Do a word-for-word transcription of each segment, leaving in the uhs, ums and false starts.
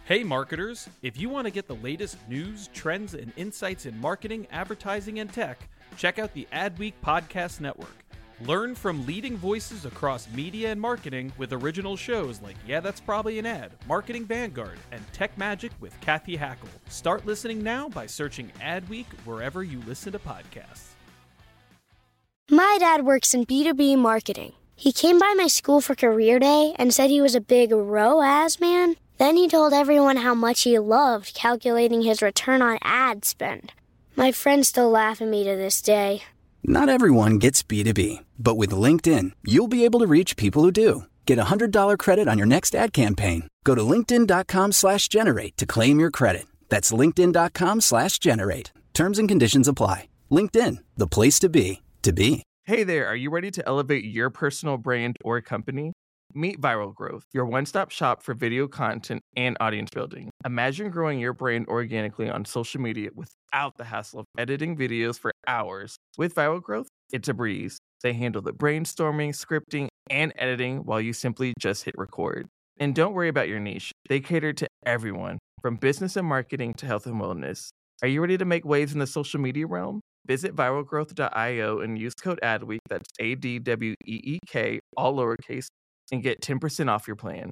Hey marketers, if you want to get the latest news, trends, and insights in marketing, advertising, and tech, check out the Adweek Podcast Network. Learn from leading voices across media and marketing with original shows like Yeah, That's Probably an Ad, Marketing Vanguard, and Tech Magic with Kathy Hackle. Start listening now by searching Adweek wherever you listen to podcasts. My dad works in B two B marketing. He came by my school for career day and said he was a big R O A S man. Then he told everyone how much he loved calculating his return on ad spend. My friends still laugh at me to this day. Not everyone gets B two B, but with LinkedIn, you'll be able to reach people who do. Get a one hundred dollars credit on your next ad campaign. Go to linkedin.com slash generate to claim your credit. That's linkedin.com slash generate. Terms and conditions apply. LinkedIn, the place to be, to be. Hey there, are you ready to elevate your personal brand or company? Meet Viral Growth, your one-stop shop for video content and audience building. Imagine growing your brand organically on social media without the hassle of editing videos for hours. With Viral Growth, it's a breeze. They handle the brainstorming, scripting, and editing while you simply just hit record. And don't worry about your niche. They cater to everyone, from business and marketing to health and wellness. Are you ready to make waves in the social media realm? Visit viral growth dot io and use code ADWEEK, that's A D W E E K, all lowercase, and get ten percent off your plan.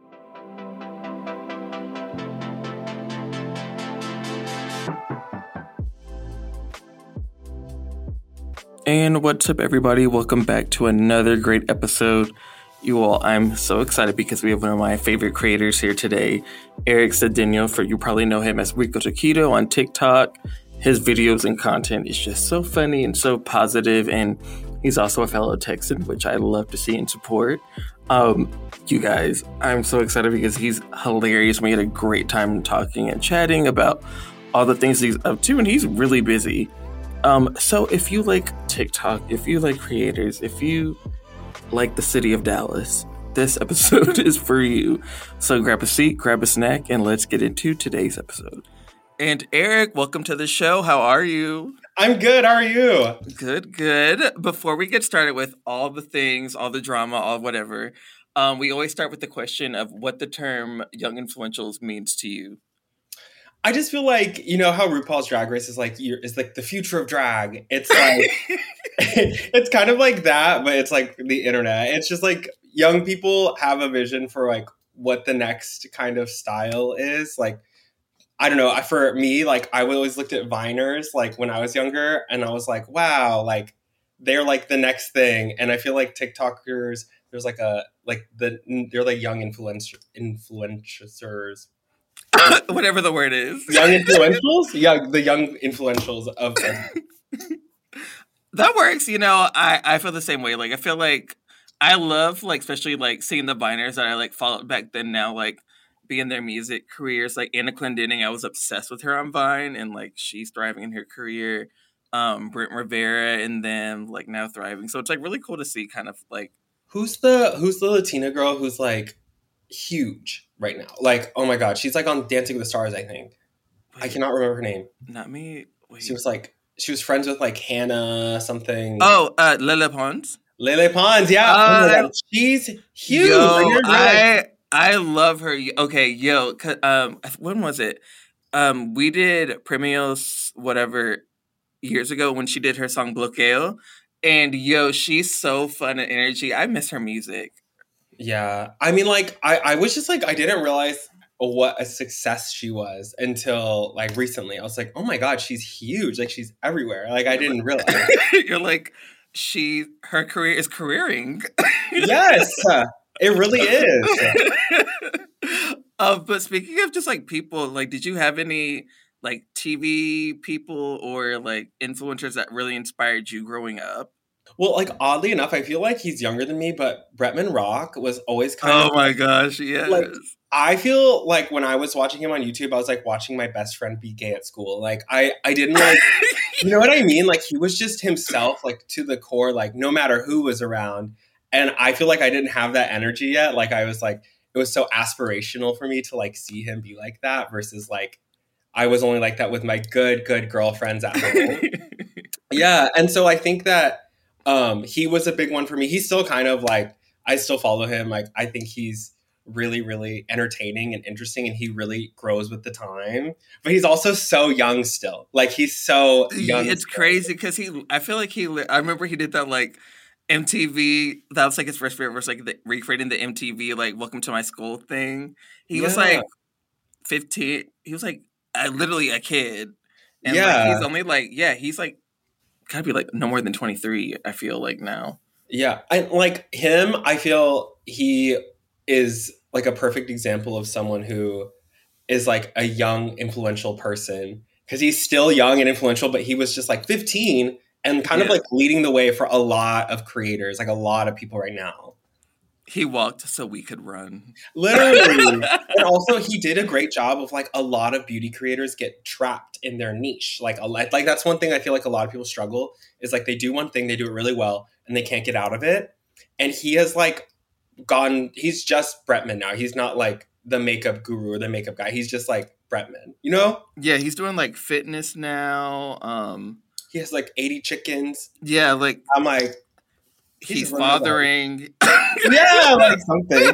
And what's up, everybody? Welcome back to another great episode. You all, I'm so excited because we have one of my favorite creators here today, Eric Cedeno. For you probably know him as Rico Taquito on TikTok. His videos and content is just so funny and so positive, and he's also a fellow Texan, which I love to see and support. Um, you guys, I'm so excited because he's hilarious. We had a great time talking and chatting about all the things he's up to, and he's really busy. Um, so if you like TikTok, if you like creators, if you like the city of Dallas, this episode is for you. So grab a seat, grab a snack, and let's get into today's episode. And Eric, welcome to the show. How are you? I'm good. How are you? Good, good. Before we get started with all the things, all the drama, all whatever, um, we always start with the question of what the term young influentials means to you. I just feel like, you know how RuPaul's Drag Race is like, you're, is like the future of drag. It's like, it's kind of like that, but it's like the internet. It's just like young people have a vision for like what the next kind of style is. Like, I don't know. For me, like I always looked at Viners like when I was younger, and I was like, wow, like they're like the next thing. And I feel like TikTokers, there's like a like the they're like young influencer influencers, whatever the word is, young influentials. Yeah, the young influentials of them. That works. You know, I I feel the same way. Like I feel like I love like especially like seeing the Viners that I like followed back then. Now like. Be in their music careers. Like Anna Clendening, I was obsessed with her on Vine, and like she's thriving in her career. Um, Brent Rivera and them like now thriving. So it's like really cool to see kind of like who's the who's the Latina girl who's like huge right now. Like oh my god, she's like on Dancing with the Stars. I think Wait, I cannot remember her name. Not me. Wait. She was like she was friends with like Hannah something. Oh, uh, Lele Pons. Lele Pons, yeah. Uh, oh my god, she's huge. Yo, I. I love her. Okay, yo, um, when was it? Um, we did Premios, whatever, years ago when she did her song Bloqueo. And yo, she's so fun and energy. I miss her music. Yeah. I mean, like, I, I was just like, I didn't realize what a success she was until like recently. I was like, oh my God, she's huge. Like, she's everywhere. Like, I didn't realize. You're like, she, her career is careering. Yes. It really is. uh, but speaking of just like people, like, did you have any like T V people or like influencers that really inspired you growing up? Well, like oddly enough, I feel like he's younger than me, but Bretman Rock was always kind oh of. Oh my gosh, yes. Like, I feel like when I was watching him on YouTube, I was like watching my best friend be gay at school. Like I, I didn't like, you know what I mean? Like he was just himself, like to the core, like no matter who was around. And I feel like I didn't have that energy yet. Like I was like, it was so aspirational for me to like see him be like that versus like, I was only like that with my good, good girlfriends at home. Yeah. And so I think that um, he was a big one for me. He's still kind of like, I still follow him. Like, I think he's really, really entertaining and interesting, and he really grows with the time. But he's also so young still. Like, he's so young. It's still. crazy because he, I feel like he, I remember he did that, like, M T V, that was, like, his first favorite, was, like, the, recreating the M T V, like, Welcome to My School thing. He yeah. was, like, fifteen. He was, like, uh, literally a kid. And, yeah. like, he's only, like, yeah, he's, like, gotta be, like, no more than twenty-three, I feel like, now. Yeah. I, like, him, I feel he is, like, a perfect example of someone who is, like, a young, influential person. Because he's still young and influential, but he was just, like, fifteen and kind yeah. of, like, leading the way for a lot of creators, like, a lot of people right now. He walked so we could run. Literally. And also, he did a great job of, like, a lot of beauty creators get trapped in their niche. Like, a, like that's one thing I feel like a lot of people struggle is, like, they do one thing, they do it really well, and they can't get out of it. And he has, like, gone, he's just Bretman now. He's not, like, the makeup guru or the makeup guy. He's just, like, Bretman, you know? Yeah, he's doing, like, fitness now. Um, he has, like, eighty chickens. Yeah, like... I'm like... He's, he's fathering. Yeah, like something.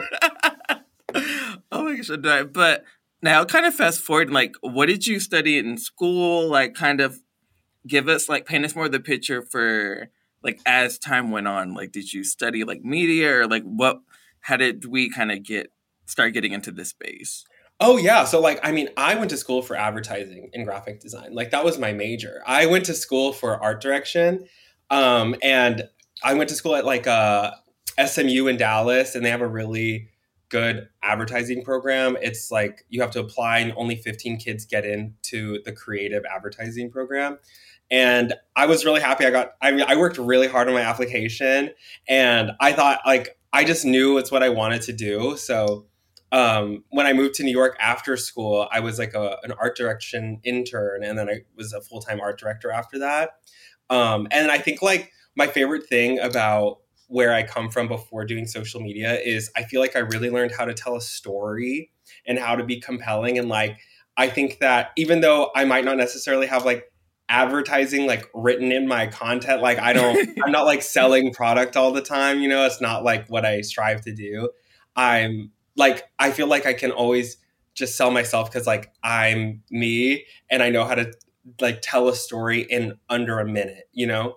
Oh my gosh, I'm dying. But now, kind of fast forward, like, what did you study in school? Like, kind of give us, like, paint us more of the picture for, like, as time went on. Like, did you study, like, media or, like, what, how did we kind of get, start getting into this space? Oh, yeah. So, like, I mean, I went to school for advertising and graphic design. Like, that was my major. I went to school for art direction. Um, and I went to school at, like, uh, S M U in Dallas, and they have a really good advertising program. It's like you have to apply, and only fifteen kids get into the creative advertising program. And I was really happy. I got, I mean, I worked really hard on my application, and I thought, like, I just knew it's what I wanted to do. So um, when I moved to New York after school, I was like a, an art direction intern, and then I was a full-time art director after that. Um, and I think, like, my favorite thing about where I come from before doing social media is I feel like I really learned how to tell a story and how to be compelling. And, like, I think that even though I might not necessarily have, like, advertising, like, written in my content, like, I don't, I'm not, like, selling product all the time, you know, it's not, like, what I strive to do. I'm like, I feel like I can always just sell myself because, like, I'm me and I know how to, like, tell a story in under a minute, you know?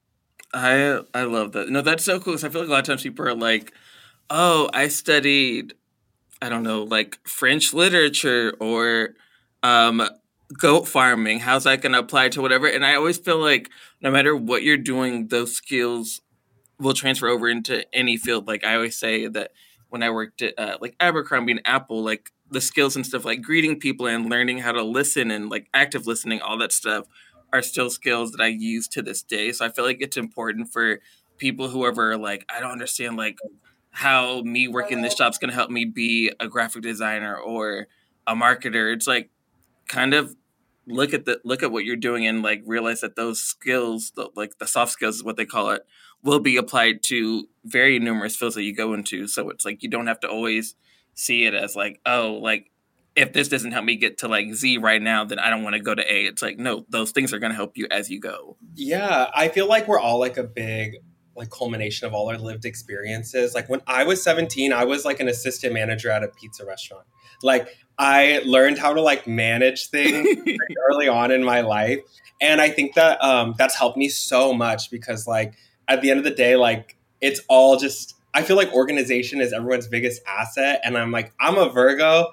I I love that. No, that's so cool because I feel like a lot of times people are like, oh, I studied, I don't know, like French literature or um, goat farming. How's that going to apply to whatever? And I always feel like no matter what you're doing, those skills will transfer over into any field. Like I always say that when I worked at uh, like Abercrombie and Apple, like the skills and stuff like greeting people and learning how to listen and like active listening, all that stuff are still skills that I use to this day. So I feel like it's important for people who ever like, I don't understand like how me working this job is going to help me be a graphic designer or a marketer. It's like kind of look at the look at what you're doing and like realize that those skills, the, like the soft skills is what they call it, will be applied to very numerous fields that you go into. So it's like you don't have to always see it as like, oh, like if this doesn't help me get to like Z right now, then I don't want to go to A. It's like, no, those things are going to help you as you go. Yeah, I feel like we're all like a big like culmination of all our lived experiences. Like when I was seventeen, I was like an assistant manager at a pizza restaurant. Like I learned how to like manage things early on in my life. And I think that um, that's helped me so much because like at the end of the day, like it's all just, I feel like organization is everyone's biggest asset. And I'm like, I'm a Virgo.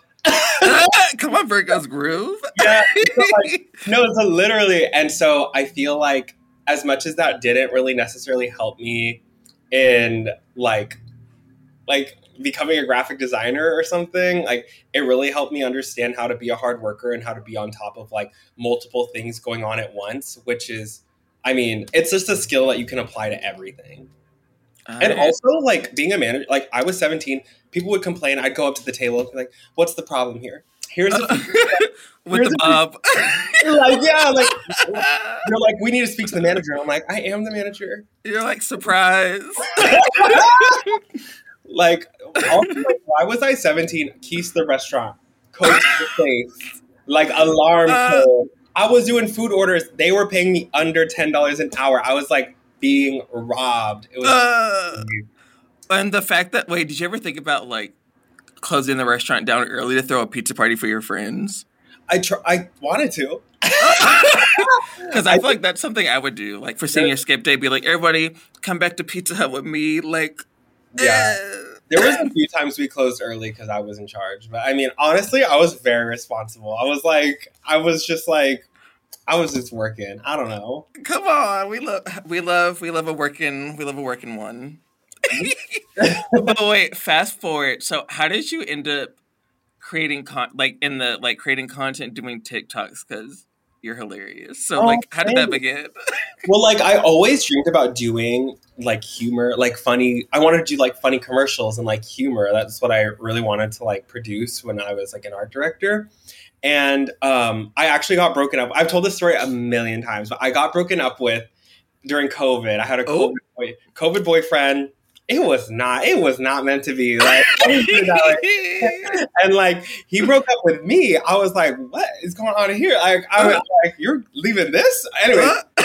Come on, Virgo's groove. Yeah. So like, no, so literally. And so I feel like as much as that didn't really necessarily help me in like, like becoming a graphic designer or something, like it really helped me understand how to be a hard worker and how to be on top of like multiple things going on at once, which is, I mean, it's just a skill that you can apply to everything. Uh, and also like being a manager, like I was seventeen, people would complain. I'd go up to the table and be like, what's the problem here? Here's the with the bob. Like, yeah, like you're like, we need to speak to the manager. I'm like, I am the manager. You're like, surprise. Like, also, like, why was I seventeen? Keys to the restaurant, coach the place, like alarm uh, code. I was doing food orders. They were paying me under ten dollars an hour. I was like being robbed. It was uh, and the fact that, wait, did you ever think about like closing the restaurant down early to throw a pizza party for your friends? I tr- I wanted to. Because I feel like that's something I would do. Like for senior skip day, be like, everybody come back to Pizza Hut with me. Like, yeah. eh. There was a few times we closed early because I was in charge. But I mean, honestly, I was very responsible. I was like, I was just like, I was just working. I don't know. Come on, we love, we love, we love a working, we love a working one. But wait, fast forward. So, how did you end up creating con like in the like creating content, doing TikToks? Because you're hilarious. So, oh, like, how did that begin? Well, like, I always dreamed about doing like humor, like funny. I wanted to do like funny commercials and like humor. That's what I really wanted to like produce when I was like an art director. And um, I actually got broken up. I've told this story a million times, but I got broken up with during COVID. I had a COVID, oh. boy, COVID boyfriend. It was not. It was not meant to be. Like, and like he broke up with me. I was like, "What is going on here?" Like, I was like, "You're leaving this?" Anyway.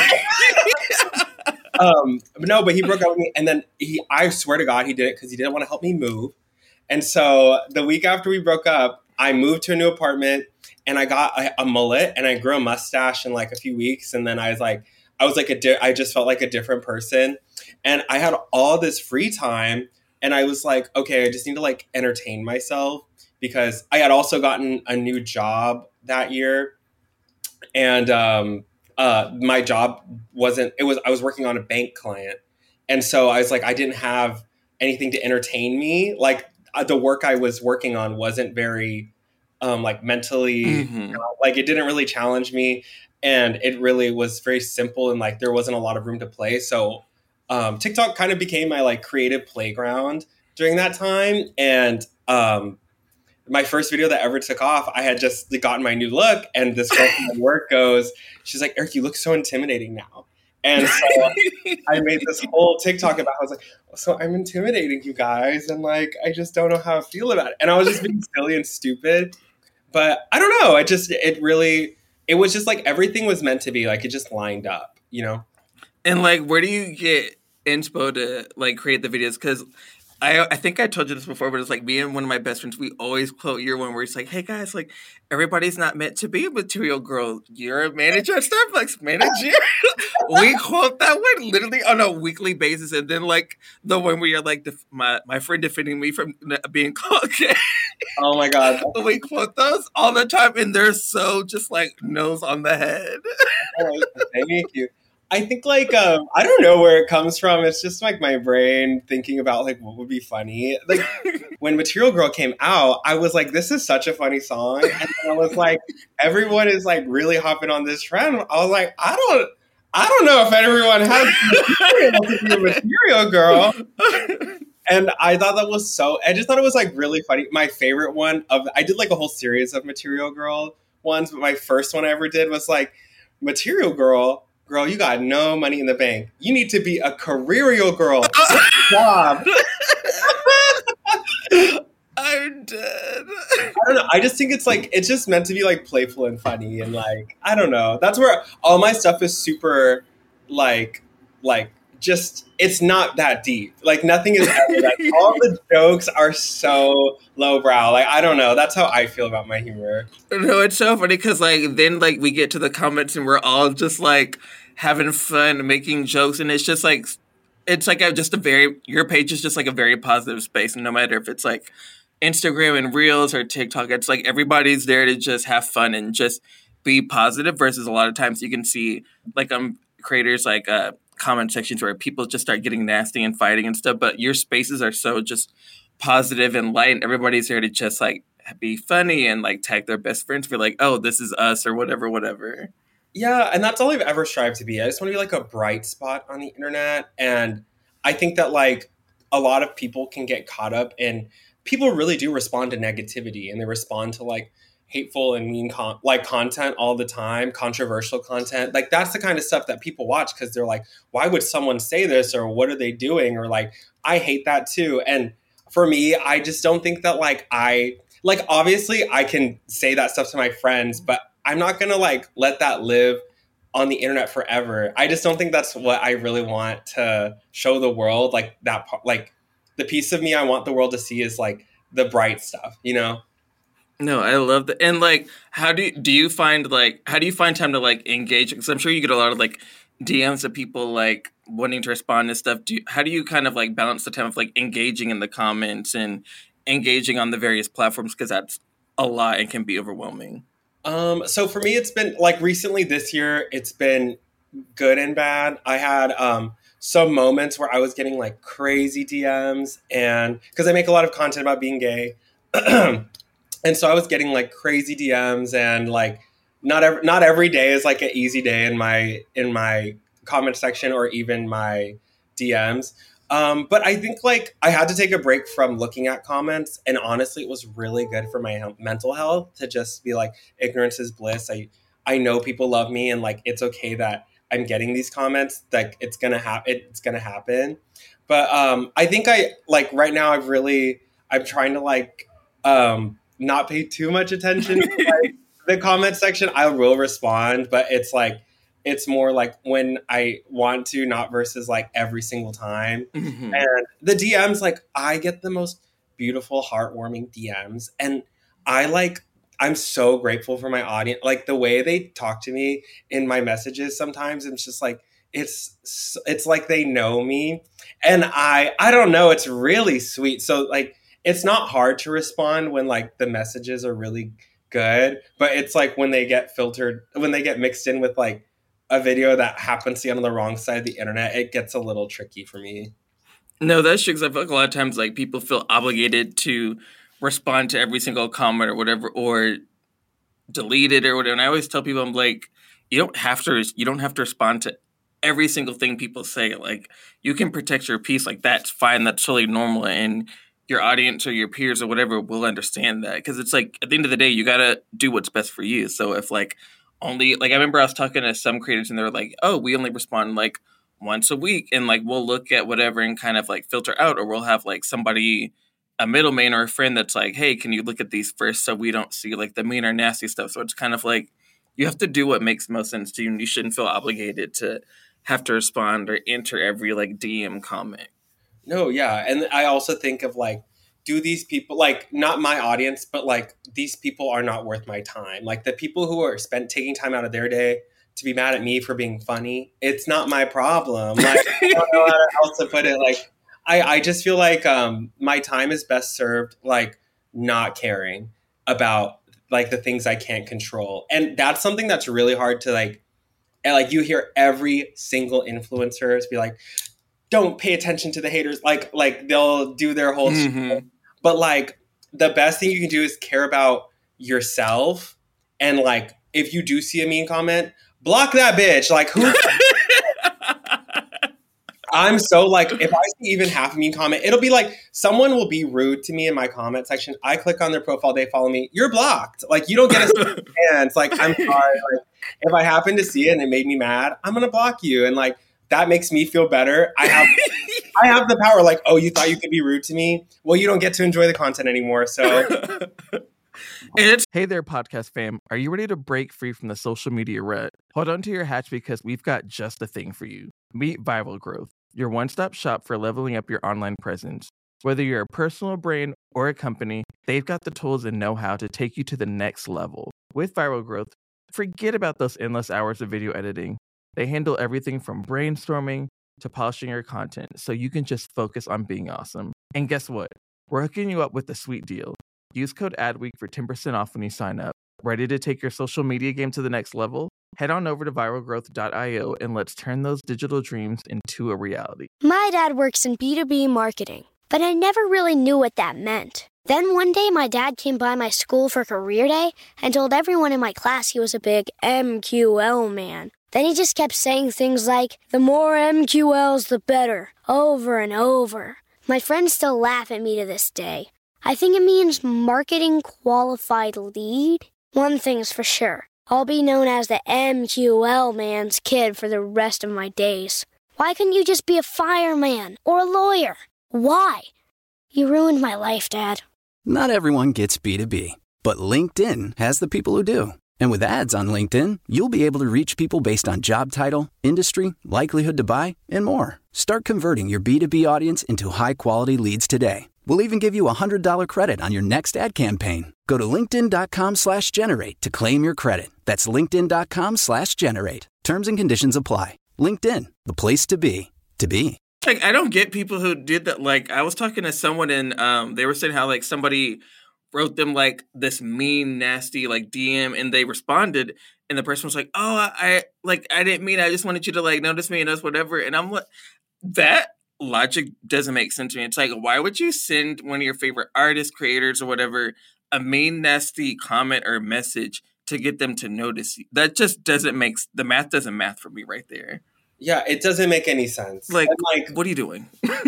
um, but no, but he broke up with me, and then he. I swear to God, he did it because he didn't want to help me move. And so the week after we broke up, I moved to a new apartment, and I got a, a mullet, and I grew a mustache in like a few weeks, and then I was like, I was like a. Di- I just felt like a different person. And I had all this free time, and I was like, okay, I just need to like entertain myself because I had also gotten a new job that year. And um, uh, my job wasn't, it was, I was working on a bank client. And so I was like, I didn't have anything to entertain me. Like uh, the work I was working on wasn't very um, like mentally, mm-hmm. you know, like it didn't really challenge me. And it really was very simple and like there wasn't a lot of room to play. So Um, TikTok kind of became my like creative playground during that time. And um, my first video that ever took off, I had just gotten my new look. And this girl from my work goes, she's like, Eric, you look so intimidating now. And so I made this whole TikTok about, I was like, so I'm intimidating you guys. And like, I just don't know how I feel about it. And I was just being silly and stupid. But I don't know. I just, it really, it was just like everything was meant to be. Like it just lined up, you know? And, like, where do you get inspo to, like, create the videos? Because I I think I told you this before, but it's, like, me and one of my best friends, we always quote your one where it's like, hey, guys, like, everybody's not meant to be a material girl. You're a manager at Starbucks, manager. We quote that one literally on a weekly basis. And then, like, the one where you're, like, def- my, my friend defending me from being called gay. Oh, my God. We quote those all the time, and they're so just, like, nose on the head. Oh, thank you. I think like um, I don't know where it comes from. It's just like my brain thinking about like what would be funny. Like when Material Girl came out, I was like, this is such a funny song. And then I was like, everyone is like really hopping on this trend. I was like, I don't I don't know if everyone has material to be a Material Girl. And I thought that was so I just thought it was like really funny. My favorite one of I did like a whole series of Material Girl ones, but my first one I ever did was like Material Girl. Girl, you got no money in the bank. You need to be a careerial girl. Job. I'm dead. I don't know. I just think it's like, it's just meant to be like playful and funny. And like, I don't know. That's where all my stuff is super like, like just, it's not that deep. Like nothing is ever that. All the jokes are so lowbrow. Like, I don't know. That's how I feel about my humor. No, it's so funny because like, then like we get to the comments and we're all just like having fun, making jokes. And it's just like, it's like a, just a very, your page is just like a very positive space. And no matter if it's like Instagram and Reels or TikTok, it's like everybody's there to just have fun and just be positive versus a lot of times you can see like um creators like uh comment sections where people just start getting nasty and fighting and stuff, but your spaces are so just positive and light and everybody's there to just like be funny and like tag their best friends for like, oh, this is us or whatever, whatever. Yeah, and that's all I've ever strived to be. I just want to be like a bright spot on the internet. And I think that like a lot of people can get caught up in people really do respond to negativity and they respond to like hateful and mean con- like content all the time, controversial content. Like that's the kind of stuff that people watch because they're like, why would someone say this or what are they doing? Or like, I hate that too. And for me, I just don't think that like I, like obviously I can say that stuff to my friends, but I'm not going to like let that live on the internet forever. I just don't think that's what I really want to show the world. Like that, like the piece of me I want the world to see is like the bright stuff, you know? No, I love that. And like, how do you, do you find like, how do you find time to like engage? Because I'm sure you get a lot of like D Ms of people like wanting to respond to stuff. Do you, how do you kind of like balance the time of like engaging in the comments and engaging on the various platforms? Because that's a lot and can be overwhelming. Um, so for me, it's been like recently this year, it's been good and bad. I had um, some moments where I was getting like crazy D Ms, and because I make a lot of content about being gay. And so I was getting like crazy D Ms, and like not every, not every day is like an easy day in my in my comment section or even my D Ms. Um, but I think like I had to take a break from looking at comments, and honestly, it was really good for my mental health to just be like, ignorance is bliss. I I know people love me, and like it's okay that I'm getting these comments. Like it's gonna happen. It's gonna happen. But um, I think I like right now. I've really I'm trying to like. Um, not pay too much attention to like, the comment section. I will respond, but it's like, it's more like when I want to, not versus like every single time. Mm-hmm. And the D Ms, like I get the most beautiful, heartwarming D Ms. And I like, I'm so grateful for my audience. Like the way they talk to me in my messages sometimes, it's just like, it's, it's like they know me. And I, I don't know, it's really sweet. So like, it's not hard to respond when like the messages are really good, but it's like when they get filtered, when they get mixed in with like a video that happens to be on the wrong side of the internet, it gets a little tricky for me. No, that's true. Because I feel like a lot of times like people feel obligated to respond to every single comment or whatever, or delete it or whatever. And I always tell people, I'm like, you don't have to, you don't have to respond to every single thing people say. Like you can protect your peace. Like that's fine. That's totally normal. And your audience or your peers or whatever will understand that. Because it's like, at the end of the day, you got to do what's best for you. So if like only, like I remember I was talking to some creators and they were like, oh, we only respond like once a week. And like, we'll look at whatever and kind of like filter out, or we'll have like somebody, a middleman or a friend that's like, hey, can you look at these first so we don't see like the mean or nasty stuff. So it's kind of like, you have to do what makes most sense to you. And you shouldn't feel obligated to have to respond or enter every like D M comment. No, yeah. And I also think of like, do these people, like not my audience, but like these people are not worth my time. Like the people who are spent taking time out of their day to be mad at me for being funny, it's not my problem. Like I don't know how else to put it. Like I, I just feel like um, my time is best served like not caring about like the things I can't control. And that's something that's really hard to like, and like you hear every single influencer be like, don't pay attention to the haters. Like, like they'll do their whole mm-hmm. shit. But like the best thing you can do is care about yourself. And like, if you do see a mean comment, block that bitch. Like who? I'm so like, if I see even half a mean comment, it'll be like someone will be rude to me in my comment section. I click on their profile, they follow me. You're blocked. Like you don't get a chance. Like I'm sorry. Like if I happen to see it and it made me mad, I'm gonna block you. And like that makes me feel better. I have I have the power. Like, oh, you thought you could be rude to me? Well, you don't get to enjoy the content anymore. So. Hey there, podcast fam. Are you ready to break free from the social media rut? Hold on to your hatch because we've got just the thing for you. Meet Viral Growth, your one-stop shop for leveling up your online presence. Whether you're a personal brand or a company, they've got the tools and know-how to take you to the next level. With Viral Growth, forget about those endless hours of video editing. They handle everything from brainstorming to polishing your content so you can just focus on being awesome. And guess what? We're hooking you up with a sweet deal. Use code ADWEEK for ten percent off when you sign up. Ready to take your social media game to the next level? Head on over to viral growth dot io and let's turn those digital dreams into a reality. My dad works in B two B marketing, but I never really knew what that meant. Then one day my dad came by my school for career day and told everyone in my class he was a big M Q L man. Then he just kept saying things like, the more M Q Ls, the better, over and over. My friends still laugh at me to this day. I think it means marketing qualified lead. One thing's for sure. I'll be known as the M Q L man's kid for the rest of my days. Why couldn't you just be a fireman or a lawyer? Why? You ruined my life, Dad. Not everyone gets B two B, but LinkedIn has the people who do. And with ads on LinkedIn, you'll be able to reach people based on job title, industry, likelihood to buy, and more. Start converting your B two B audience into high-quality leads today We'll even give you a one hundred dollars credit on your next ad campaign. Go to linkedin.com slash generate to claim your credit. That's linkedin.com slash generate. Terms and conditions apply. LinkedIn, the place to be, to be. Like, I don't get people who did that. Like, I was talking to someone and um, they were saying how, like, somebody wrote them, like, this mean, nasty, like, D M, and they responded, and the person was like, oh, I, I like, I didn't mean it. I just wanted you to, like, notice me and us, whatever. And I'm like, that logic doesn't make sense to me. It's like, why would you send one of your favorite artists, creators, or whatever, a mean, nasty comment or message to get them to notice you? That just doesn't make, the math doesn't math for me right there. Yeah, it doesn't make any sense. Like, and like what are you doing?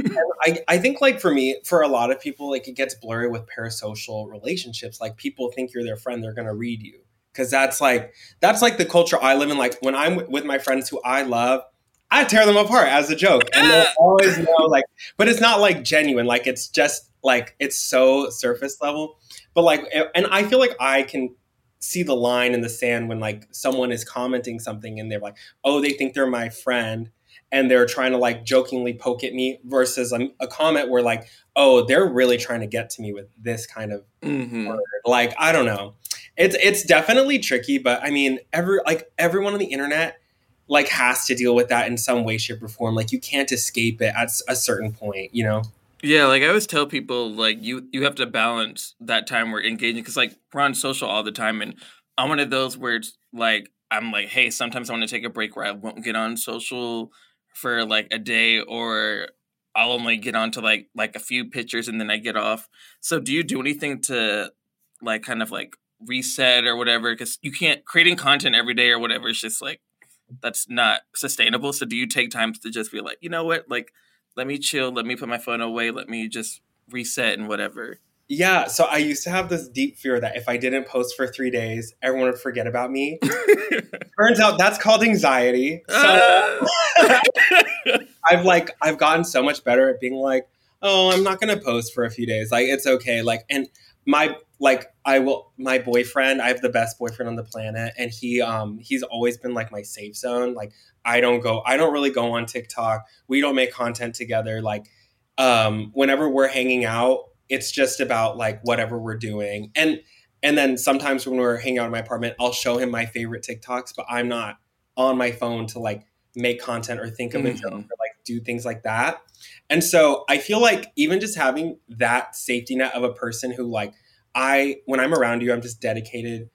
I, I think, like, for me, for a lot of people, like, it gets blurry with parasocial relationships. Like, people think you're their friend, they're going to read you. Because that's, like, that's, like, the culture I live in. Like, when I'm w- with my friends who I love, I tear them apart as a joke. And they always know, like, but it's not, like, genuine. Like, it's just, like, it's so surface level. But, like, and I feel like I can see the line in the sand when, like, someone is commenting something and they're like, oh, they think they're my friend and they're trying to, like, jokingly poke at me, versus a, a comment where, like, oh, they're really trying to get to me with this kind of Mm-hmm. word. Like, I don't know. It's it's definitely tricky, but I mean, every like everyone on the internet, like, has to deal with that in some way, shape, or form. Like, you can't escape it at a certain point, you know? Yeah, like, I always tell people, like, you you have to balance that time we're engaging, because, like, we're on social all the time, and I'm one of those where it's like, I'm like, hey, sometimes I want to take a break where I won't get on social for, like, a day, or I'll only get onto, like, like a few pictures and then I get off. So do you do anything to, like, kind of, like, reset or whatever? Because you can't, creating content every day or whatever, it's just, like, that's not sustainable. So do you take time to just be like, you know what, like, let me chill, let me put my phone away, let me just reset and whatever? Yeah, so I used to have this deep fear that if I didn't post for three days, everyone would forget about me. Turns out that's called anxiety. So I've like I've gotten so much better at being like, oh, I'm not gonna post for a few days. Like, it's okay. Like, and my like I will my boyfriend, I have the best boyfriend on the planet, and he um he's always been like my safe zone. Like, I don't go I don't really go on TikTok. We don't make content together. Like, um whenever we're hanging out, it's just about, like, whatever we're doing. And and then sometimes when we're hanging out in my apartment, I'll show him my favorite TikToks, but I'm not on my phone to, like, make content or think of a joke or, like, do things like that. And so I feel like even just having that safety net of a person who, like, I, when I'm around you, I'm just dedicated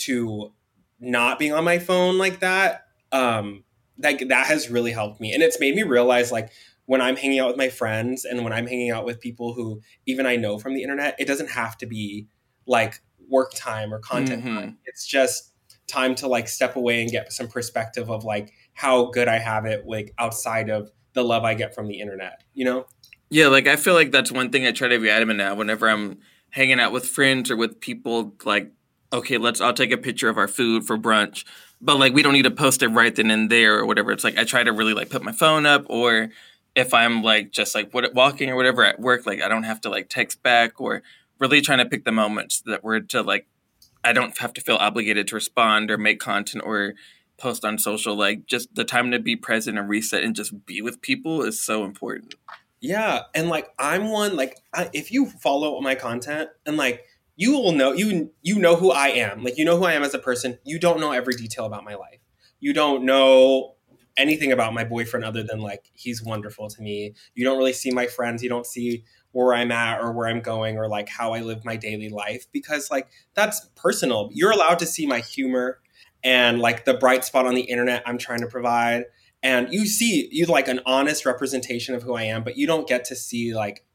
to not being on my phone like that. Um, like, that has really helped me. And it's made me realize, like, when I'm hanging out with my friends and when I'm hanging out with people who even I know from the internet, it doesn't have to be, like, work time or content Mm-hmm. time. It's just time to, like, step away and get some perspective of, like, how good I have it, like, outside of the love I get from the internet, you know? Yeah, like, I feel like that's one thing I try to be adamant at whenever I'm hanging out with friends or with people, like, okay, let's, I'll take a picture of our food for brunch, but, like, we don't need to post it right then and there or whatever. It's like, I try to really, like, put my phone up, or if I'm, like, just, like, what, walking or whatever at work, like, I don't have to, like, text back, or really trying to pick the moments that were to, like, I don't have to feel obligated to respond or make content or post on social. Like, just the time to be present and reset and just be with people is so important. Yeah. And, like, I'm one, like, I, if you follow my content and, like, you will know, you, you know who I am. Like, you know who I am as a person. You don't know every detail about my life. You don't know anything about my boyfriend other than, like, he's wonderful to me. You don't really see my friends. You don't see where I'm at or where I'm going or, like, how I live my daily life, because, like, that's personal. You're allowed to see my humor and, like, the bright spot on the internet I'm trying to provide. And you see, you like an honest representation of who I am, but you don't get to see, like,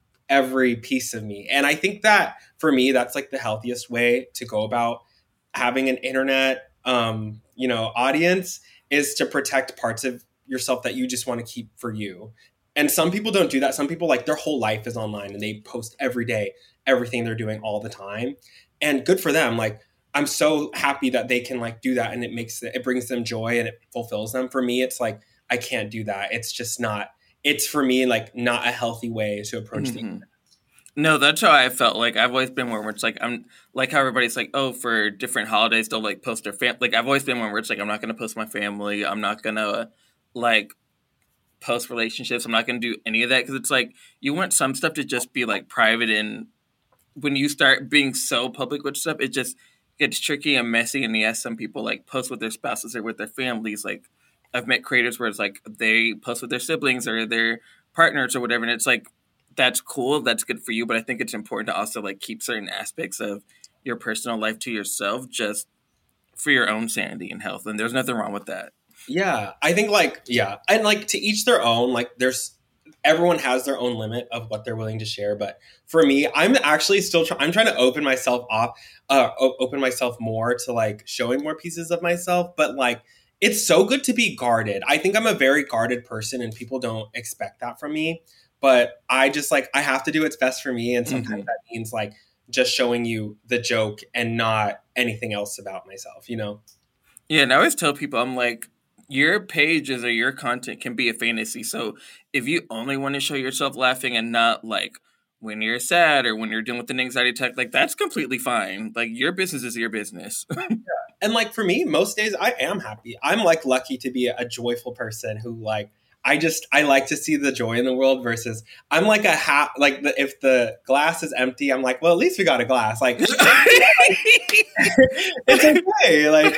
every piece of me. And I think that for me, that's, like, the healthiest way to go about having an internet, um, you know, audience, is to protect parts of yourself that you just want to keep for you. And some people don't do that. Some people, like, their whole life is online and they post every day, everything they're doing all the time. And good for them. Like, I'm so happy that they can, like, do that, and it makes it brings them joy and it fulfills them. For me, it's like, I can't do that. It's just not, it's for me, like, not a healthy way to approach Mm-hmm. the internet. No, that's how I felt. Like, I've always been one where it's like, I'm like how everybody's like, oh, for different holidays, they'll, like, post their family. Like, I've always been one where it's like, I'm not going to post my family. I'm not going to, like, post relationships. I'm not going to do any of that because it's like you want some stuff to just be like private, and when you start being so public with stuff, it just gets tricky and messy. And yes, some people like post with their spouses or with their families. Like I've met creators where it's like they post with their siblings or their partners or whatever, and it's like that's cool, that's good for you, but I think it's important to also like keep certain aspects of your personal life to yourself, just for your own sanity and health. And there's nothing wrong with that. Yeah, I think like, yeah. And like to each their own, like there's, everyone has their own limit of what they're willing to share. But for me, I'm actually still trying, I'm trying to open myself off, uh, o- open myself more to like showing more pieces of myself. But like, it's so good to be guarded. I think I'm a very guarded person and people don't expect that from me. But I just like, I have to do what's best for me. And sometimes mm-hmm. that means like just showing you the joke and not anything else about myself, you know? Yeah. And I always tell people, I'm like, your pages or your content can be a fantasy. So if you only want to show yourself laughing and not like when you're sad or when you're dealing with an anxiety attack, like that's completely fine. Like your business is your business. Yeah. And like for me, most days I am happy. I'm like lucky to be a joyful person who like, I just, I like to see the joy in the world versus I'm like a hat, like the, if the glass is empty, I'm like, well, at least we got a glass. Like, it's okay. Like,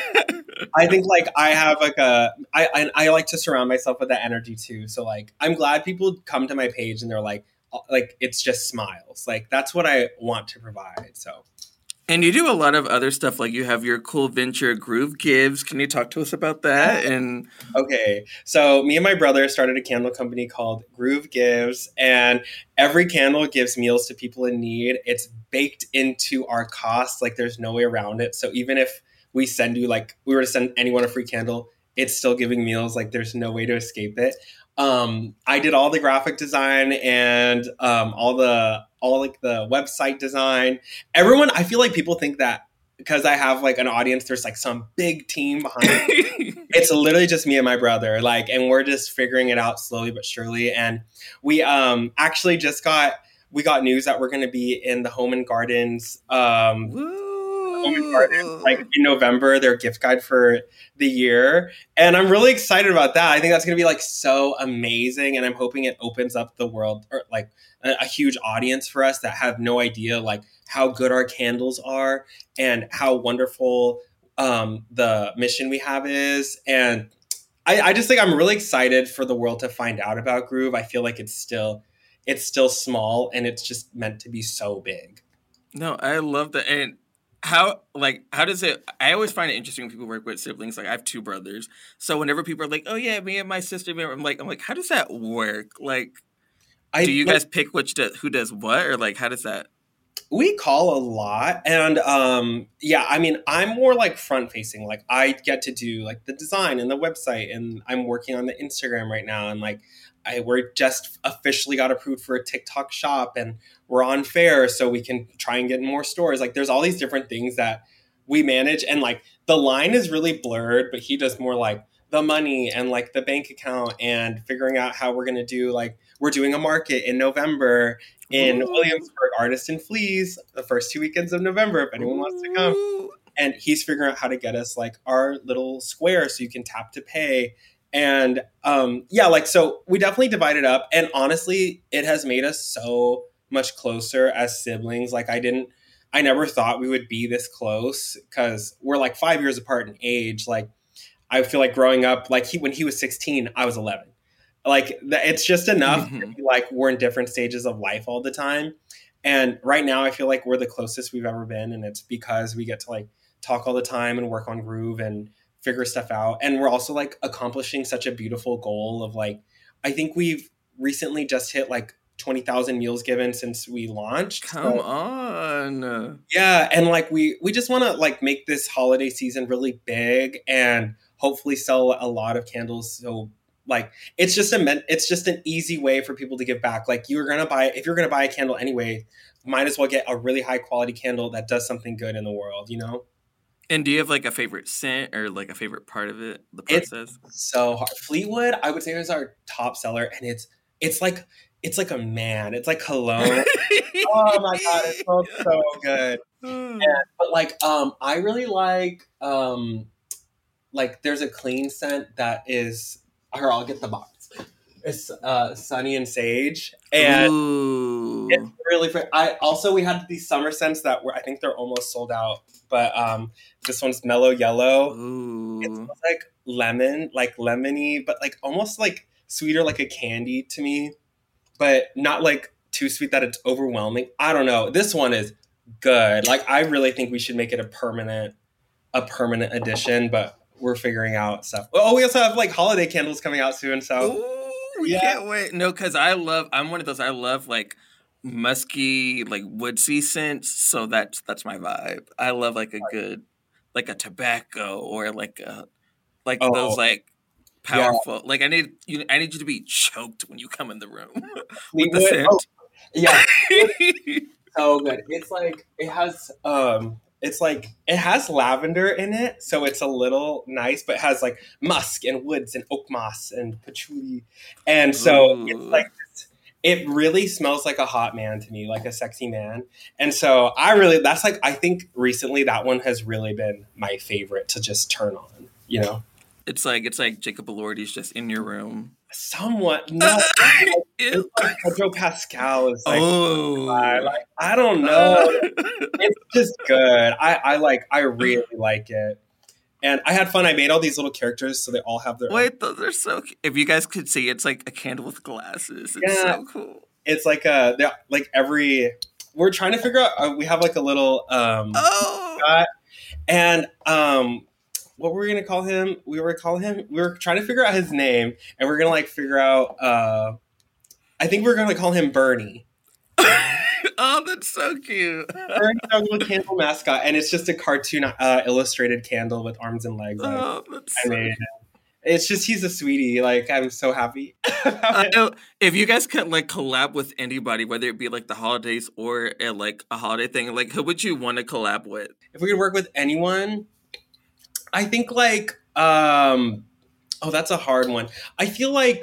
I think like I have like a, I, I, I like to surround myself with that energy too. So like, I'm glad people come to my page and they're like, like, it's just smiles. Like, that's what I want to provide. So. And you do a lot of other stuff, like you have your cool venture, Groove Gives. Can you talk to us about that? And okay, so me and my brother started a candle company called Groove Gives, and every candle gives meals to people in need. It's baked into our costs, like there's no way around it. So even if we send you, like we were to send anyone a free candle, it's still giving meals, like there's no way to escape it. Um, I did all the graphic design and um, all the all like the website design. Everyone, I feel like people think that because I have like an audience, there's like some big team behind it. It's literally just me and my brother, like, and we're just figuring it out slowly but surely. And we um, actually just got we got news that we're going to be in the Home and Gardens. Um, Home and Gardens, like in November, their gift guide for the year. And I'm really excited about that. I think that's going to be like so amazing. And I'm hoping it opens up the world or like a, a huge audience for us that have no idea like how good our candles are and how wonderful um, the mission we have is. And I, I just think I'm really excited for the world to find out about Groove. I feel like it's still, it's still small and it's just meant to be so big. No, I love that. And How, like, how does it, I always find it interesting when people work with siblings. Like, I have two brothers. So whenever people are like, oh, yeah, me and my sister, I'm like, I'm like, how does that work? Like, I, do you guys like, pick which do, who does what? Or, like, how does that? We call a lot. And, um, yeah, I mean, I'm more, like, front-facing. Like, I get to do, like, the design and the website. And I'm working on the Instagram right now. And, like, I, we're just officially got approved for a TikTok shop and we're on Fair so we can try and get in more stores. Like there's all these different things that we manage and like the line is really blurred, but he does more like the money and like the bank account and figuring out how we're going to do like we're doing a market in November in Ooh. Williamsburg, Artist and Fleas, the first two weekends of November if anyone Ooh. wants to come. And he's figuring out how to get us like our little square so you can tap to pay. And um, yeah, like, so we definitely divided up. And honestly, it has made us so much closer as siblings. Like I didn't, I never thought we would be this close because we're like five years apart in age. Like I feel like growing up, like he, when he was sixteen, I was eleven. Like it's just enough. Mm-hmm. To be like we're in different stages of life all the time. And right now I feel like we're the closest we've ever been. And it's because we get to like talk all the time and work on Groove and figure stuff out. And we're also like accomplishing such a beautiful goal of like, I think we've recently just hit like twenty thousand meals given since we launched. Come so, on. Yeah. And like, we, we just want to like make this holiday season really big and hopefully sell a lot of candles. So like, it's just a, it's just an easy way for people to give back. Like you're going to buy, if you're going to buy a candle anyway, might as well get a really high quality candle that does something good in the world, you know? And do you have like a favorite scent or like a favorite part of it? The process? It's so hard. Fleetwood, I would say, is our top seller, and it's it's like it's like a man. It's like cologne. Oh my god, it smells so good. And, but like, um, I really like um, like there's a clean scent that is. Here, I'll get the box. It's uh, Sunny and Sage, and Ooh. it's really fun. I also we had these summer scents that were I think they're almost sold out, but um, this one's Mellow Yellow. Ooh. It smells like lemon, like lemony, but like almost like sweeter, like a candy to me, but not like too sweet that it's overwhelming. I don't know. This one is good. Like I really think we should make it a permanent, a permanent addition, but we're figuring out stuff. Oh, we also have like holiday candles coming out soon, so. Ooh. We yeah. can't wait. No, because I love, I'm one of those, I love like musky, like woodsy scents. So that's, that's my vibe. I love like a good, like a tobacco or like a, like oh, those like powerful, yeah. like I need you, I need you to be choked when you come in the room with the scent. Oh, yeah. So good. It's like, it has, um, It's like, it has lavender in it, so it's a little nice, but it has like musk and woods and oak moss and patchouli. And so Ooh. It's like, it really smells like a hot man to me, like a sexy man. And so I really, that's like, I think recently that one has really been my favorite to just turn on, you know? It's like, it's like Jacob Elordi's just in your room. Somewhat. No. It's like Pedro Pascal is like, oh. like, I don't know. It's just good. I, I like, I really like it. And I had fun. I made all these little characters so they all have their Wait, own. those are so cute. If you guys could see, it's like a candle with glasses. It's yeah. so cool. It's like a, like every, we're trying to figure out, uh, we have like a little, um, oh. shot, and, um, what were we going to call him? We were calling him, we were trying to figure out his name, and we're going to like figure out, uh, I think we're going to call him Bernie. Oh, that's so cute. Bernie's our little candle mascot, and it's just a cartoon uh, illustrated candle with arms and legs. Like, oh, that's I so made it. It's just, he's a sweetie. Like, I'm so happy. uh, if you guys could like collab with anybody, whether it be like the holidays or a, like a holiday thing, like who would you want to collab with? If we could work with anyone, I think like, um, oh, that's a hard one. I feel like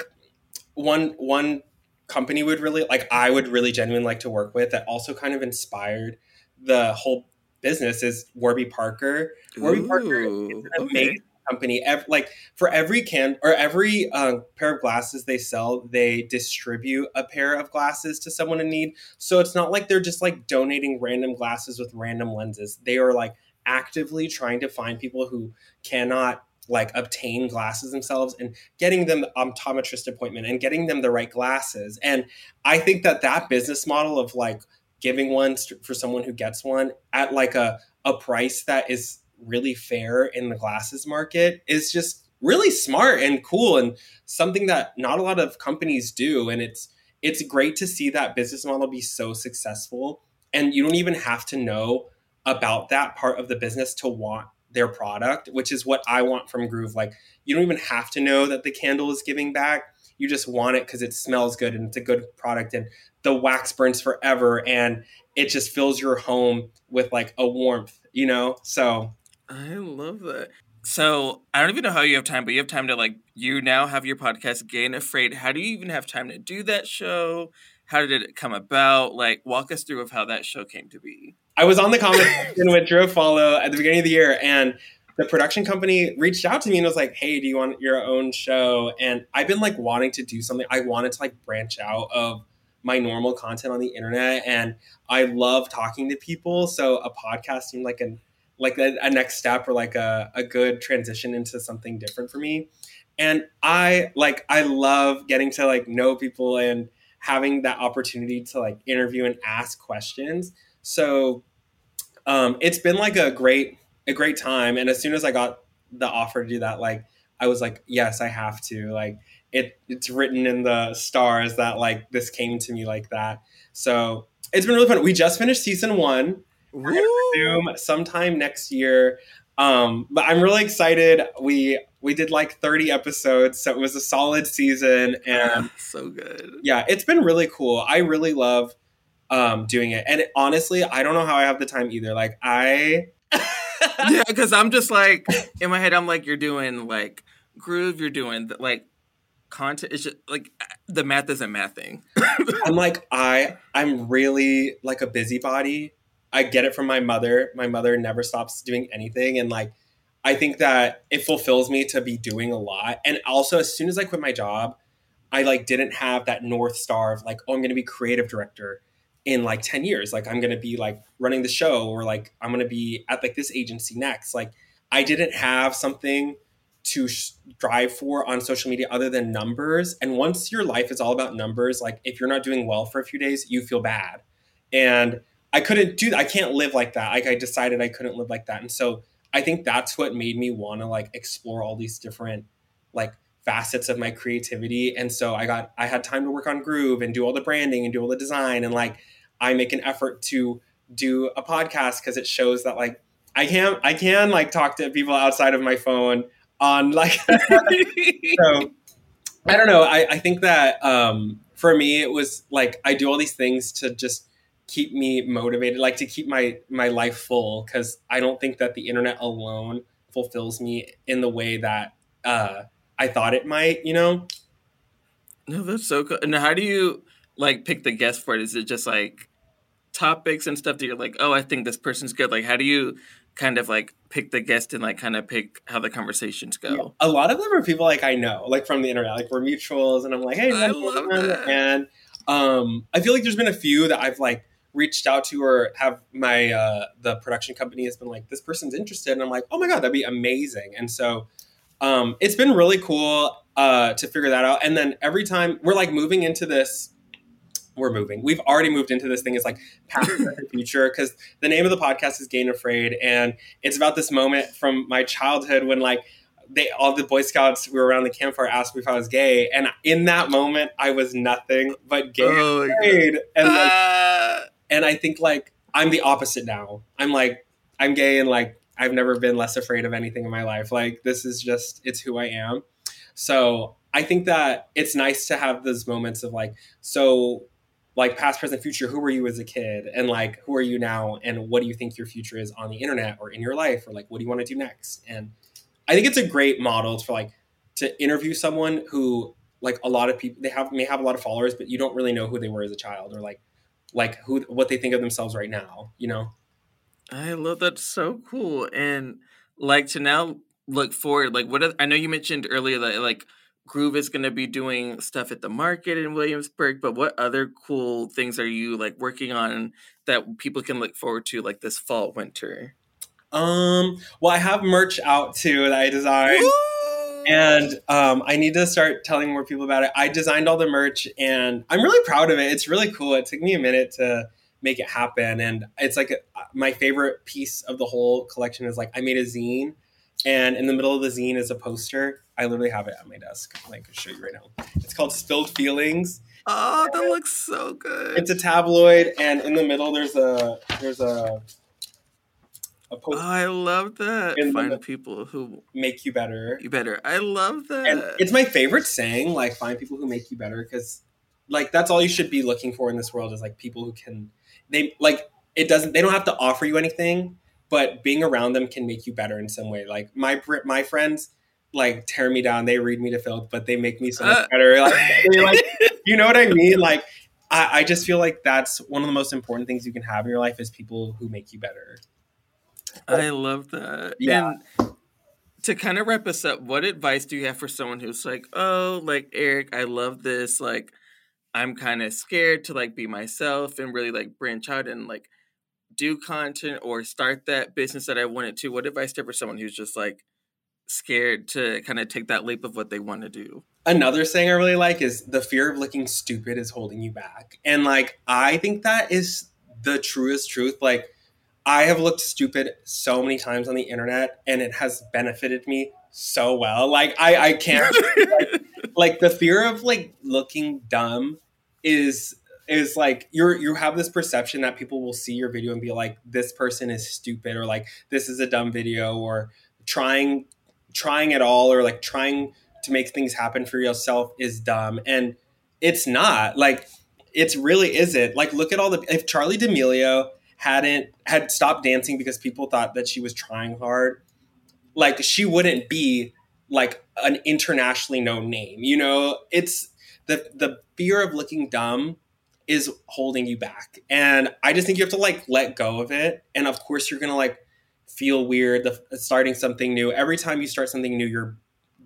one one company would really, like I would really genuinely like to work with that also kind of inspired the whole business is Warby Parker. Ooh, Warby Parker is an okay. amazing company. Every, like for every can or every uh, pair of glasses they sell, they distribute a pair of glasses to someone in need. So it's not like they're just like donating random glasses with random lenses. They are like actively trying to find people who cannot like obtain glasses themselves and getting them the optometrist appointment and getting them the right glasses. And I think that that business model of like giving one for someone who gets one at like a, a price that is really fair in the glasses market is just really smart and cool and something that not a lot of companies do. And it's, it's great to see that business model be so successful. And you don't even have to know about that part of the business to want their product, which is what I want from Groove. Like, you don't even have to know that the candle is giving back. You just want it because it smells good and it's a good product and the wax burns forever and it just fills your home with like a warmth, you know? So I love that. So I don't even know how you have time, but you have time to like, you now have your podcast, Gay and Afraid. How do you even have time to do that show? How did it come about? Like, walk us through of how that show came to be. I was on the conversation with Drew Follow at the beginning of the year, and the production company reached out to me and was like, hey, do you want your own show? And I've been like wanting to do something. I wanted to like branch out of my normal content on the internet. And I love talking to people. So a podcast seemed like an, like a, a next step or like a, a good transition into something different for me. And I like, I love getting to like know people and having that opportunity to like interview and ask questions. So um, it's been like a great, a great time. And as soon as I got the offer to do that, like, I was like, yes, I have to. Like, it, it's written in the stars that like this came to me like that. So it's been really fun. We just finished season one. We're gonna resume sometime next year. Um, but I'm really excited. We we did like thirty episodes, so it was a solid season, and so good. Yeah, it's been really cool. I really love um, doing it, and it, honestly, I don't know how I have the time either. Like I. Yeah, because I'm just like in my head, I'm like, you're doing like Groove, you're doing like content. It's just like the math isn't mathing. I'm like I I'm really like a busybody. I get it from my mother. My mother never stops doing anything, and like I think that it fulfills me to be doing a lot. And also, as soon as I quit my job, I like didn't have that North Star of like, oh, I'm going to be creative director in like ten years. Like I'm going to be like running the show, or like I'm going to be at like this agency next. Like I didn't have something to strive for on social media other than numbers. And once your life is all about numbers, like if you're not doing well for a few days, you feel bad. And I couldn't do that. I can't live like that. Like I decided I couldn't live like that. And so I think that's what made me want to like explore all these different like facets of my creativity. And so I got, I had time to work on Groove and do all the branding and do all the design. And like, I make an effort to do a podcast because it shows that like, I can, I can like talk to people outside of my phone on like, so I don't know. I, I think that um, for me, it was like, I do all these things to just keep me motivated, like to keep my, my life full. Cause I don't think that the internet alone fulfills me in the way that, uh, I thought it might, you know? No, that's so cool. And how do you like pick the guest for it? Is it just like topics and stuff that you're like, oh, I think this person's good? Like, how do you kind of like pick the guest and like kind of pick how the conversations go? Yeah. A lot of them are people like I know, like from the internet, like we're mutuals, and I'm like, hey, I love that. And um, I feel like there's been a few that I've like reached out to, or have my uh, the production company has been like, this person's interested, and I'm like, oh my god, that'd be amazing. And so um, it's been really cool uh, to figure that out. And then every time we're like moving into this. We're moving. We've already moved into this thing. It's like past, present, future, because the name of the podcast is Gay and Afraid, and it's about this moment from my childhood when like they all the Boy Scouts who were around the campfire asked me if I was gay, and in that moment I was nothing but gay oh, and afraid. And like, uh... and I think like I'm the opposite now. I'm like I'm gay, and like I've never been less afraid of anything in my life. Like this is just it's who I am. So I think that it's nice to have those moments of like so. Like past, present, future, who were you as a kid? And like, who are you now? And what do you think your future is on the internet or in your life? Or like, what do you want to do next? And I think it's a great model for like, to interview someone who like a lot of people, they have, may have a lot of followers, but you don't really know who they were as a child, or like, like who, what they think of themselves right now, you know? I love that. So cool. And like to now look forward, like what, are, I know you mentioned earlier that like, Groove is going to be doing stuff at the market in Williamsburg, but what other cool things are you like working on that people can look forward to like this fall, winter? Um, well, I have merch out too that I designed. Woo! And um, I need to start telling more people about it. I designed all the merch and I'm really proud of it. It's really cool. It took me a minute to make it happen. And it's like a, my favorite piece of the whole collection is like I made a zine. And in the middle of the zine is a poster. I literally have it at my desk. I can show you right now. It's called Spilled Feelings. Oh, that looks so good. It's a tabloid, and in the middle there's a there's a a poster. Oh, I love that. Find people who make you better. You better. I love that. And it's my favorite saying, like find people who make you better, because like that's all you should be looking for in this world is like people who can they like it doesn't they don't have to offer you anything. But being around them can make you better in some way. Like my my friends, like tear me down. They read me to filth, but they make me so much better. Like, like you know what I mean? Like I, I just feel like that's one of the most important things you can have in your life is people who make you better. I love that. Yeah. And to kind of wrap us up, what advice do you have for someone who's like, oh, like Eric, I love this. Like I'm kind of scared to like be myself and really like branch out and like do content or start that business that I wanted to. What advice do you have for someone who's just like scared to kind of take that leap of what they want to do? Another saying I really like is the fear of looking stupid is holding you back. And like, I think that is the truest truth. Like I have looked stupid so many times on the internet and it has benefited me so well. Like I, I can't like, like the fear of like looking dumb is is like you're you have this perception that people will see your video and be like, this person is stupid, or like this is a dumb video, or trying trying at all, or like trying to make things happen for yourself is dumb. And it's not. Like it's really isn't. Like look at all the if Charli D'Amelio hadn't had stopped dancing because people thought that she was trying hard, like she wouldn't be like an internationally known name. You know, it's the the fear of looking dumb is holding you back. And I just think you have to like let go of it. And of course you're going to like feel weird the, starting something new. Every time you start something new, you're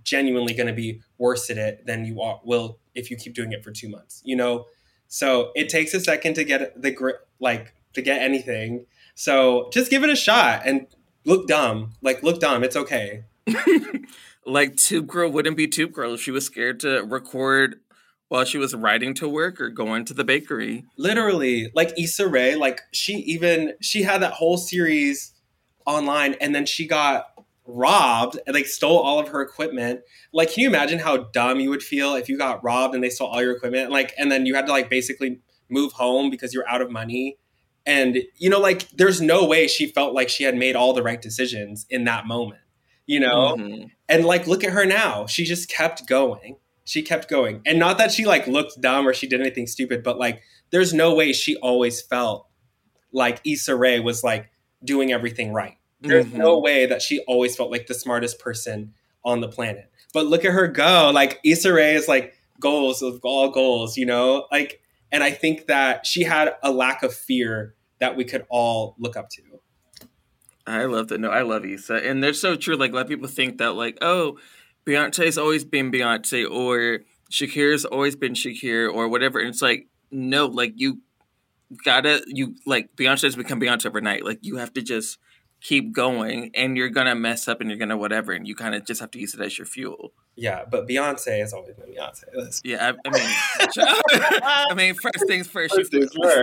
genuinely going to be worse at it than you are, will if you keep doing it for two months, you know? So it takes a second to get the grip, like to get anything. So just give it a shot and look dumb. Like look dumb. It's okay. Like Tube Girl wouldn't be Tube Girl if she was scared to record while she was riding to work or going to the bakery. Literally, like Issa Rae, like she even, she had that whole series online and then she got robbed and like stole all of her equipment. Like, can you imagine how dumb you would feel if you got robbed and they stole all your equipment? Like, and then you had to like basically move home because you're out of money. And, you know, like there's no way she felt like she had made all the right decisions in that moment, you know? Mm-hmm. And like, look at her now. She just kept going. She kept going. And not that she like looked dumb or she did anything stupid, but like, there's no way she always felt like Issa Rae was like doing everything right. There's mm-hmm. no way that she always felt like the smartest person on the planet. But look at her go. Like Issa Rae is like goals of all goals, you know? Like, and I think that she had a lack of fear that we could all look up to. I love that. No, I love Issa. And they're so true. Like, a lot of people think that, like, oh, Beyonce's always been Beyonce, or Shakira's always been Shakira, or whatever. And it's like, no, like, you gotta, you, like, Beyonce's become Beyonce overnight. Like, you have to just keep going, and you're gonna mess up, and you're gonna whatever, and you kind of just have to use it as your fuel. Yeah, but Beyonce has always been Beyonce. Let's... Yeah, I, I mean, I mean, first things first. First things first.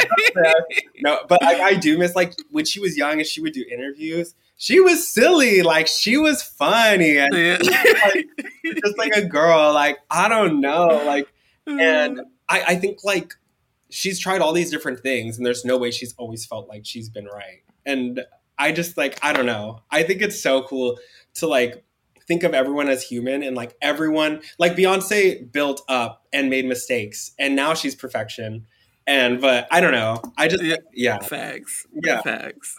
No, but I, I do miss like when she was young and she would do interviews. She was silly, like she was funny, and yeah. like, just like a girl. Like I don't know, like, and I, I think like she's tried all these different things, and there's no way she's always felt like she's been right. And I just like I don't know. I think it's so cool to like. Think of everyone as human and like everyone, like Beyonce built up and made mistakes and now she's perfection. And, but I don't know. I just, yeah. yeah. Facts. Yeah. Facts.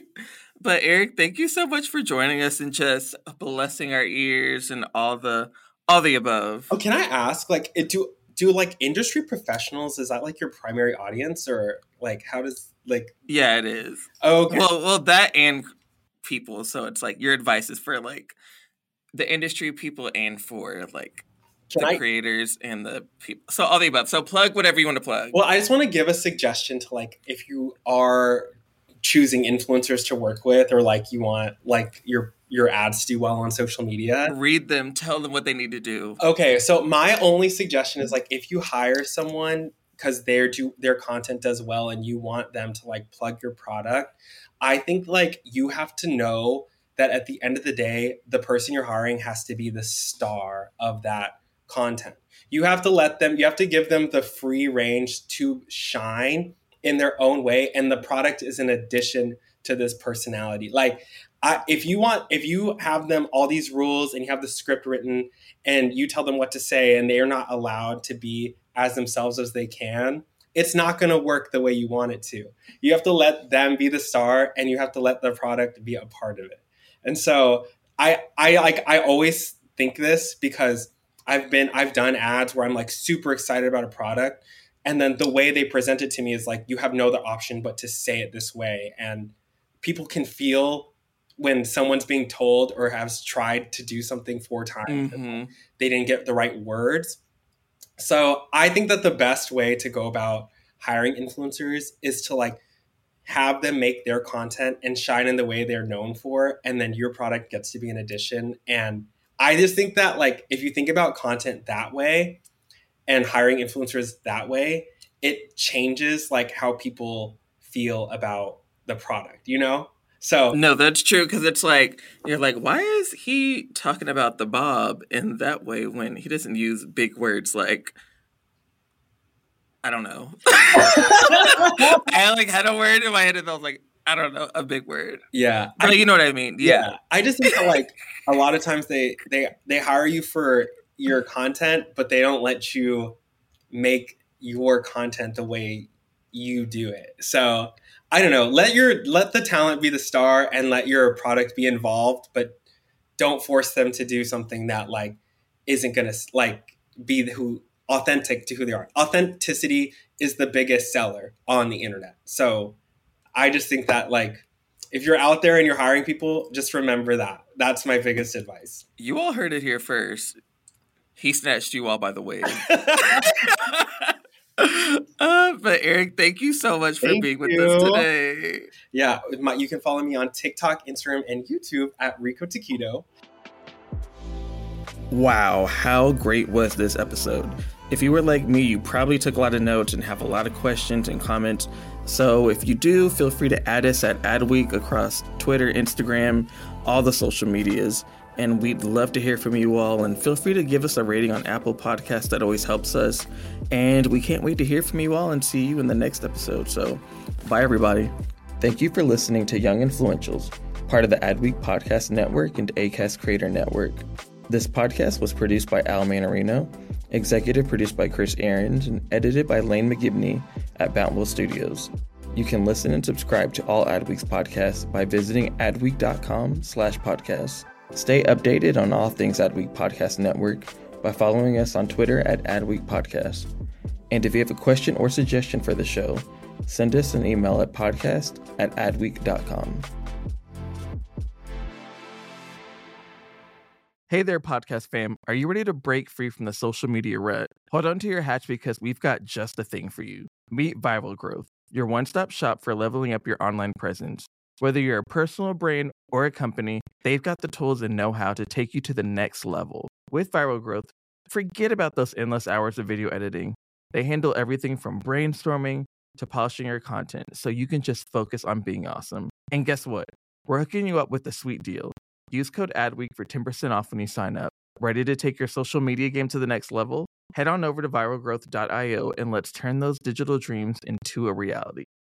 But Eric, thank you so much for joining us and just blessing our ears and all the, all the above. Oh, can I ask, like, it, do, do like industry professionals, is that like your primary audience or like, how does like? Yeah, it is. Oh, okay. Well, well, that and people. So it's like your advice is for like, the industry people and for like Can the I, creators and the people. So all the above. So plug whatever you want to plug. Well, I just want to give a suggestion to like, if you are choosing influencers to work with, or like you want like your, your ads to do well on social media. Read them, tell them what they need to do. Okay. So my only suggestion is like, if you hire someone because their do their content does well and you want them to like plug your product, I think like you have to know that at the end of the day, the person you're hiring has to be the star of that content. You have to let them, you have to give them the free range to shine in their own way. And the product is an addition to this personality. Like I, if you want, if you have them all these rules and you have the script written and you tell them what to say and they are not allowed to be as themselves as they can, it's not going to work the way you want it to. You have to let them be the star and you have to let the product be a part of it. And so I, I like, I always think this because I've been, I've done ads where I'm like super excited about a product. And then the way they present it to me is like, you have no other option but to say it this way. And people can feel when someone's being told or has tried to do something four times, mm-hmm. and they didn't get the right words. So I think that the best way to go about hiring influencers is to like, have them make their content and shine in the way they're known for. And then your product gets to be an addition. And I just think that like, if you think about content that way and hiring influencers that way, it changes like how people feel about the product, you know? So no, that's true. Cause it's like, you're like, why is he talking about the Bob in that way when he doesn't use big words like, I don't know. I like had a word in my head and I was like, I don't know, a big word. Yeah. I mean, you know what I mean? Yeah. yeah. I just think that like a lot of times they, they, they hire you for your content, but they don't let you make your content the way you do it. So I don't know, let your, let the talent be the star and let your product be involved, but don't force them to do something that like isn't going to like be who, authentic to who they are. Authenticity is the biggest seller on the internet. So I just think that like If you're out there and you're hiring people, just remember that. That's my biggest advice. You all heard it here first. He snatched you all by the wave. uh, but Eric, thank you so much for thank being with you. us today. Yeah, my, you can follow me on TikTok, Instagram, and YouTube at Rico Taquito. Wow, how great was this episode? If you were like me, you probably took a lot of notes and have a lot of questions and comments. So if you do, feel free to add us at Adweek across Twitter, Instagram, all the social medias. And we'd love to hear from you all. And feel free to give us a rating on Apple Podcasts. That always helps us. And we can't wait to hear from you all and see you in the next episode. So bye, everybody. Thank you for listening to Young Influentials, part of the Adweek Podcast Network and Acast Creator Network. This podcast was produced by Al Manarino, executive produced by Chris Ahrens, and edited by Lane McGibney at Bountiful Studios. You can listen and subscribe to all Adweek's podcasts by visiting adweek.com slash podcasts. Stay updated on all things Adweek Podcast Network by following us on Twitter at Adweek Podcast. And if you have a question or suggestion for the show, send us an email at podcast at adweek dot com. Hey there, podcast fam. Are you ready to break free from the social media rut? Hold on to your hatch because we've got just the thing for you. Meet Viral Growth, your one-stop shop for leveling up your online presence. Whether you're a personal brand or a company, they've got the tools and know-how to take you to the next level. With Viral Growth, forget about those endless hours of video editing. They handle everything from brainstorming to polishing your content so you can just focus on being awesome. And guess what? We're hooking you up with a sweet deal. Use code ADWEEK for ten percent off when you sign up. Ready to take your social media game to the next level? Head on over to viral growth dot io and let's turn those digital dreams into a reality.